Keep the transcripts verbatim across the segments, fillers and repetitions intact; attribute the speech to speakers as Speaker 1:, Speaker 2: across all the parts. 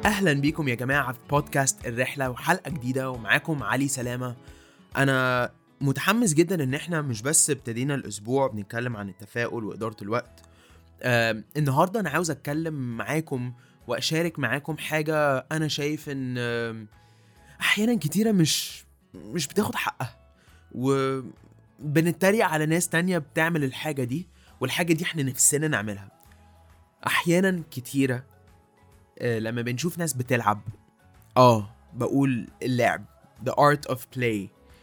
Speaker 1: أهلا بيكم يا جماعة في بودكاست الرحلة وحلقة جديدة، ومعاكم علي سلامة. أنا متحمس جدا إن إحنا مش بس ابتدينا الأسبوع بنتكلم عن التفاؤل وإدارة الوقت. آه، النهاردة أنا عاوز أتكلم معاكم وأشارك معاكم حاجة أنا شايف إن آه، أحيانا كتيرة مش مش بتاخد حقها، وبنتريق على ناس تانية بتعمل الحاجة دي، والحاجة دي إحنا نفسنا نعملها. أحيانا كتيرة آه، لما بنشوف ناس بتلعب، اه بقول اللعب the art of play.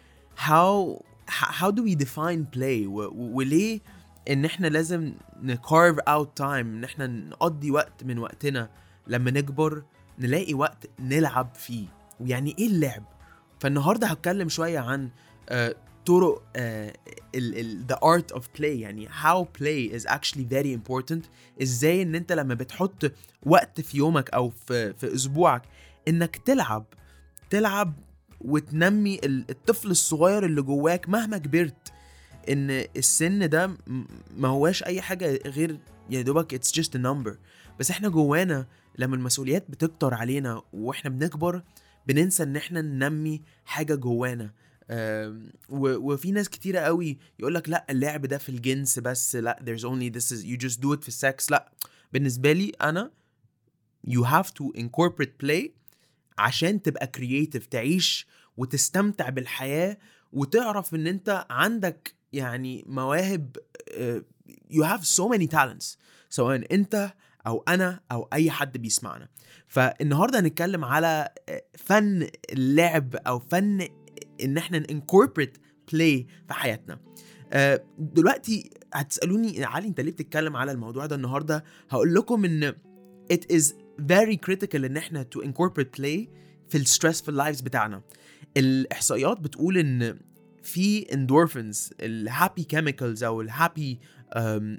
Speaker 1: how how do we define play و- و- وليه ان احنا لازم ن carve out time ان احنا نقضي وقت من وقتنا لما نكبر نلاقي وقت نلعب فيه، ويعني ايه اللعب. فالنهاردة هتكلم شوية عن آه، طرق آه، ال ال the art of play، يعني how play is actually very important. ازاي ان انت لما بتحط وقت في يومك او في, في اسبوعك انك تلعب تلعب وتنمي ال- الطفل الصغير اللي جواك مهما كبرت. ان السن ده م- ما هواش اي حاجة غير يا دوبك it's just a number. بس احنا جوانا لما المسؤوليات بتكتر علينا واحنا بنكبر بننسى ان احنا ننمي حاجة جوانا. آم، و- وفي ناس كتيرة قوي يقولك لا اللعب ده في الجنس بس، لا there's only this is you just do it في السكس. لا، بالنسبة لي انا you have to incorporate play عشان تبقى creative، تعيش وتستمتع بالحياة وتعرف ان انت عندك يعني مواهب. آه، you have so many talents، سواء انت او انا او اي حد بيسمعنا. فالنهاردة هنتكلم على آه، فن اللعب او فن ان احنا incorporate play في حياتنا. آه، دلوقتي هتسألوني علي انت ليه بتتكلم على الموضوع ده النهاردة؟ هقول لكم ان it is very critical ان احنا to incorporate play في الستريس في اللايفز بتاعنا. الاحصائيات بتقول ان في endorphins الهابي chemicals او الهابي اه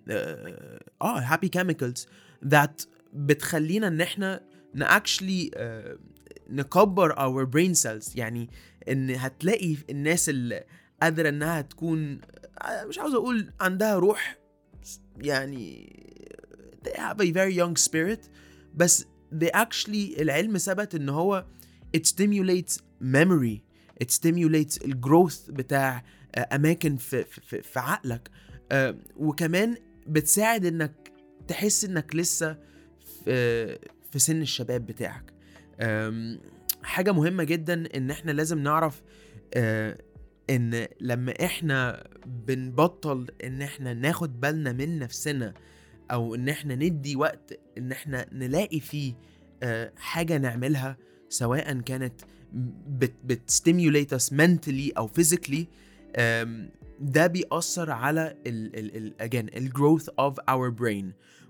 Speaker 1: اه happy chemicals that بتخلينا ان احنا ن actually uh, نكبر our brain cells. يعني ان هتلاقي الناس اللي قادرة انها تكون آه، مش عاوز اقول عندها روح، يعني they have a very young spirit، بس they actually العلم ثبت ان هو it stimulates memory، it stimulates الجروث بتاع آه، اماكن في, في, في عقلك. آه، وكمان بتساعد انك تحس انك لسه في, في سن الشباب بتاعك. آم، حاجة مهمة جدا ان احنا لازم نعرف آه، ان لما احنا بنبطل ان احنا ناخد بالنا من نفسنا او ان احنا ندي وقت ان احنا نلاقي فيه آه، حاجة نعملها، سواء كانت بت بتستيميوليت us mentally او physically، آم، ده بيأثر على ال ال ال again ال growth of our brain.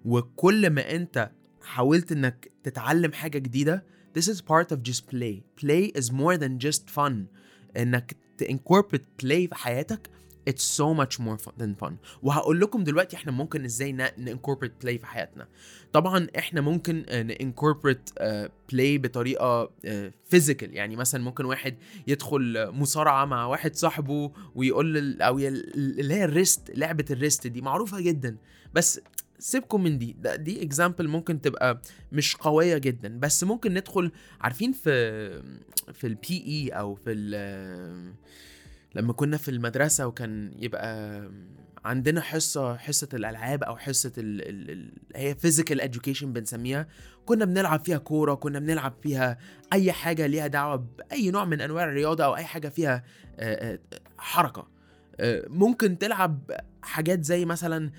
Speaker 1: وكل ما انت حاولت انك تتعلم حاجة جديدة this is part of just play. Play is more than just fun. انك ت incorporate play في حياتك it's so much more fun than fun. وهقول لكم دلوقتي احنا ممكن ازاي ن incorporate play في حياتنا. طبعا احنا ممكن ن incorporate uh, play بطريقة uh, physical، يعني مثلا ممكن واحد يدخل مصارعة مع واحد صاحبه ويقول ال- او يل- اللي هي الريست، لعبة الريست دي معروفة جدا، بس سيبكم من دي ده دي example ممكن تبقى مش قوية جدا. بس ممكن ندخل عارفين في في البي اي او في ال لما كنا في المدرسة وكان يبقى عندنا حصة حصة الألعاب أو حصة ال ال ال هي physical education بنسميها، كنا بنلعب فيها كورة، كنا بنلعب فيها أي حاجة ليها دعوة بأي نوع من أنواع الرياضة أو أي حاجة فيها آه، آه، حركة. آه، ممكن تلعب حاجات زي مثلا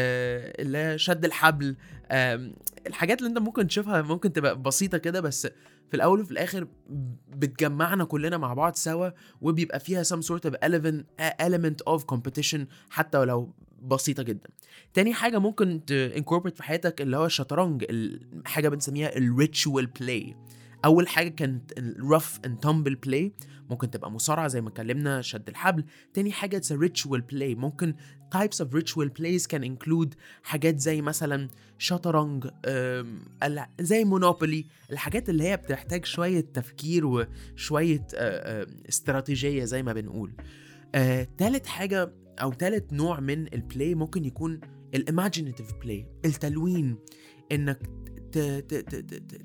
Speaker 1: آه، اللي هي شد الحبل. آم، الحاجات اللي انت ممكن تشوفها ممكن تبقى بسيطة كده، بس في الأول وفي الآخر بتجمعنا كلنا مع بعض سوا، وبيبقى فيها some sort of element, element of competition حتى ولو بسيطة جدا. تاني حاجة ممكن ت incorporate في حياتك اللي هو الشطرنج، حاجة بنسميها ال ritual play. أول حاجة كانت ال rough and tumble play، ممكن تبقى مصارعة زي ما اتكلمنا، شد الحبل. تاني حاجة it's a ritual play، ممكن types of ritual plays can include حاجات زي مثلا شطرنج، أم، ال- زي مونوبولي، الحاجات اللي هي بتحتاج شوية تفكير وشوية أه، أه، استراتيجية زي ما بنقول. أه، تالت حاجة أو تالت نوع من البلاي ممكن يكون الاماجينيتيف بلاي، التلوين، إنك ت ت ت ت ت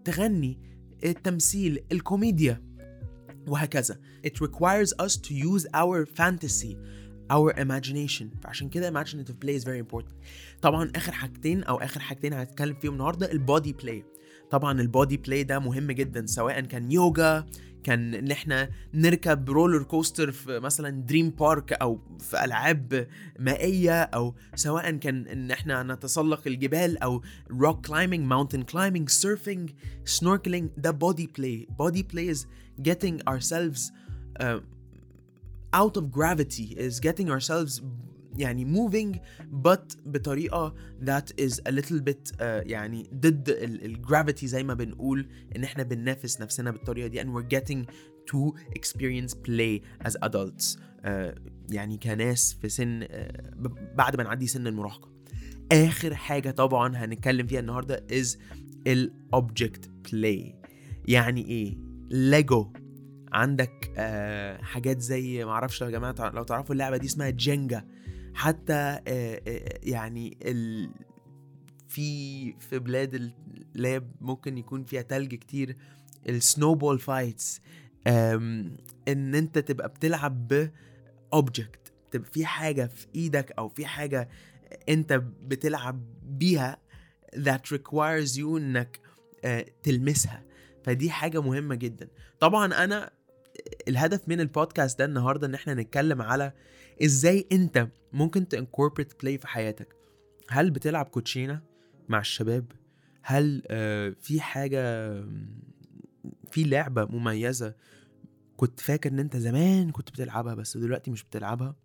Speaker 1: تغني، التمثيل، الكوميديا، وهكذا. It requires us to use our fantasy, our imagination. فعشان كده imaginative play is very important. طبعا آخر حاجتين أو آخر حاجتين هنتكلم فيهم النهاردة البودي بلاي. طبعا البودي بلاي ده مهم جدا، سواء كان يوجا، كان ان احنا نركب رولر كوستر في مثلا دريم بارك او في العاب مائيه، او سواء كان ان احنا نتسلق الجبال او روك كلايمينج، ماونتن كلايمينج، سيرفينج، سنوركلينج. ده بودي بلاي. بودي بلاي is getting ourselves uh, out of gravity, is getting ourselves يعني moving but بطريقة that is a little bit uh, يعني ضد الجرافيتي زي ما بنقول، ان احنا بننافس نفسنا بالطريقة دي. and we're getting to experience play as adults uh, يعني كناس في سن uh, بعد ما نعدي سن المراهقة. آخر حاجة طبعا هنتكلم فيها النهاردة is الobject play. يعني ايه؟ ليجو. عندك آه حاجات زي معرفش يا جماعة لو تعرفوا اللعبة دي اسمها جينجا. حتى آه آه يعني ال... في في بلاد اللي ممكن يكون فيها تلج كتير، السنوبول فايتس، ان انت تبقى بتلعب ب object، تبقى في حاجة في ايدك او في حاجة انت بتلعب بيها that requires you انك آه تلمسها. فدي حاجة مهمة جدا. طبعا انا الهدف من البودكاست ده النهاردة ان احنا نتكلم على ازاي انت ممكن تincorporate play في حياتك. هل بتلعب كوتشينة مع الشباب؟ هل آه في حاجة، في لعبة مميزة كنت فاكر ان انت زمان كنت بتلعبها بس دلوقتي مش بتلعبها؟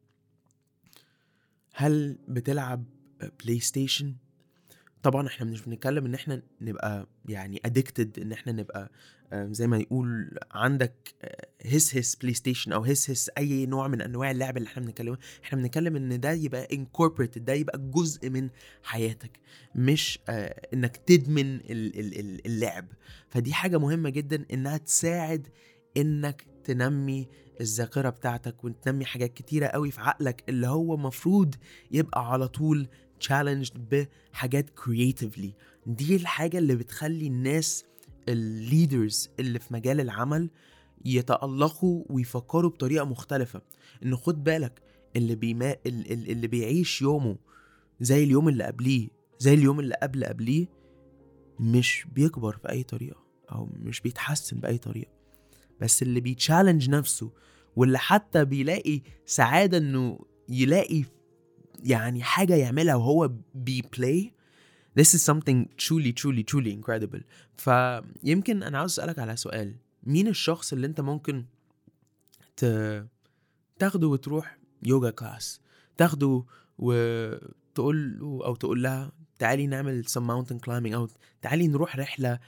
Speaker 1: هل بتلعب بلاي ستيشن؟ طبعا احنا مش بنتكلم ان احنا نبقى يعني addicted، ان احنا نبقى زي ما يقول عندك هس هس بلاي ستيشن او هس هس اي نوع من انواع اللعب اللي احنا بنتكلمه. احنا بنتكلم ان ده يبقى incorporated، ده يبقى جزء من حياتك، مش اه انك تدمن اللعب. فدي حاجة مهمة جدا انها تساعد انك تنمي الذاكرة بتاعتك وتنمي حاجات كتيرة قوي في عقلك اللي هو مفروض يبقى على طول challenged بحاجات creatively. دي الحاجة اللي بتخلي الناس الليدرز اللي في مجال العمل يتألقوا ويفكروا بطريقة مختلفة. انه خد بالك اللي بيما اللي بيعيش يومه زي اليوم اللي قبليه زي اليوم اللي قبل قبليه مش بيكبر في اي طريقة او مش بيتحسن بأي طريقة. بس اللي بيتشالنج نفسه واللي حتى بيلاقي سعادة انه يلاقي يعني حاجة يعملها وهو بيبلاي، this is something truly truly truly incredible. فيمكن أنا عاوز أسألك على سؤال: مين الشخص اللي أنت ممكن ت... تاخده وتروح يوجا كلاس، تاخده وتقول له أو تقول لها تعالي نعمل some mountain climbing، أو تعالي نروح رحلة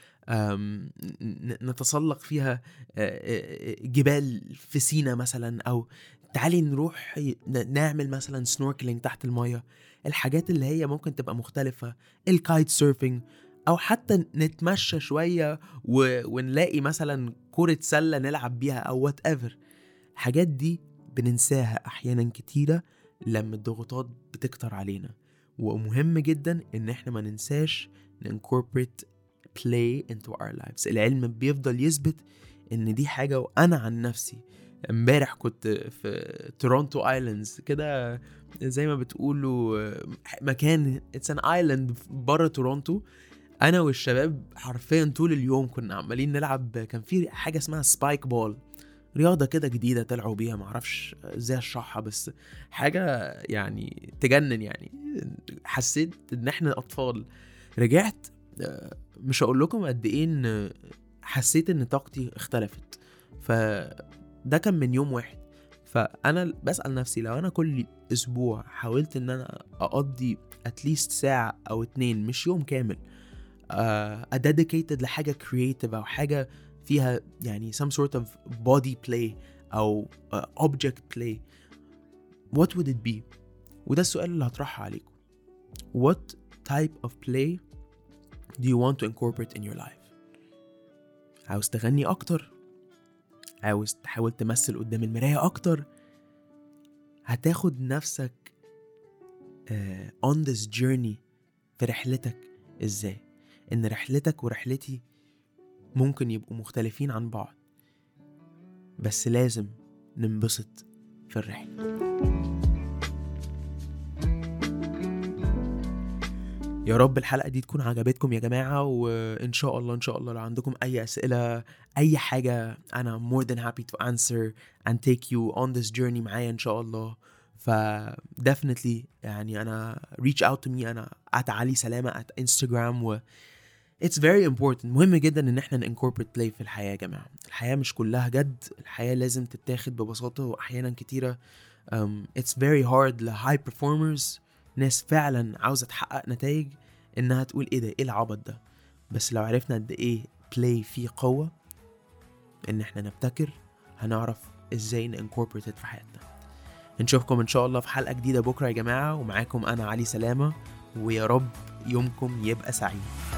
Speaker 1: نتسلق فيها جبال في سينا مثلا، أو تعالي نروح نعمل مثلا سنوركلينج تحت المية. الحاجات اللي هي ممكن تبقى مختلفة، الكايت سيرفينج، أو حتى نتمشى شوية و... ونلاقي مثلا كرة سلة نلعب بيها أو whatever. الحاجات دي بننساها أحيانا كتيرة لما الضغوطات بتكتر علينا، ومهم جدا إن احنا ما ننساش incorporate play into our lives. العلم بيفضل يثبت إن دي حاجة. وأنا عن نفسي امبارح كنت في تورونتو ايلاندز كده زي ما بتقولوا مكان it's an island بره تورونتو. انا والشباب حرفيا طول اليوم كنا عمالين نلعب. كان في حاجة اسمها سبايك بول، رياضة كده جديدة طلعوا بيها، معرفش ازاي اشرحها بس حاجة يعني تجنن. يعني حسيت ان احنا اطفال. رجعت مش هقول لكم قد ايه ان حسيت ان طاقتي اختلفت. ف ده كان من يوم واحد. فأنا بسأل نفسي لو أنا كل أسبوع حاولت إن أنا أقضي أتليست ساعة أو اتنين، مش يوم كامل، uh, dedicated لحاجة creative أو حاجة فيها يعني some sort of body play أو uh, object play, what would it be؟ وده السؤال اللي هطرحه عليكم. What type of play do you want to incorporate in your life؟ عاوز تغني أكتر؟ عاوز تحاول تمثل قدام المراية أكتر؟ هتاخد نفسك uh, on this journey في رحلتك إزاي؟ إن رحلتك ورحلتي ممكن يبقوا مختلفين عن بعض، بس لازم ننبسط في الرحلة. يا رب الحلقة دي تكون عجبتكم يا جماعة، وإن شاء الله إن شاء الله لو عندكم أي أسئلة أي حاجة أنا more than happy to answer and take you on this journey معايا إن شاء الله. ف definitely يعني أنا reach out to me، أنا at علي سلامة at Instagram، و it's very important. مهم جدا إن احنا incorporate play في الحياة يا جماعة. الحياة مش كلها جد، الحياة لازم تتاخد ببساطة، وأحيانا كتيرة um, it's very hard ل high performers، ناس فعلا عاوزة تحقق نتائج، إنها تقول إيه ده إيه العبط ده. بس لو عرفنا قد إيه play فيه قوة إن احنا نبتكر، هنعرف إزاي incorporate في حياتنا. نشوفكم إن شاء الله في حلقة جديدة بكرة يا جماعة، ومعاكم أنا علي سلامة، ويا رب يومكم يبقى سعيد.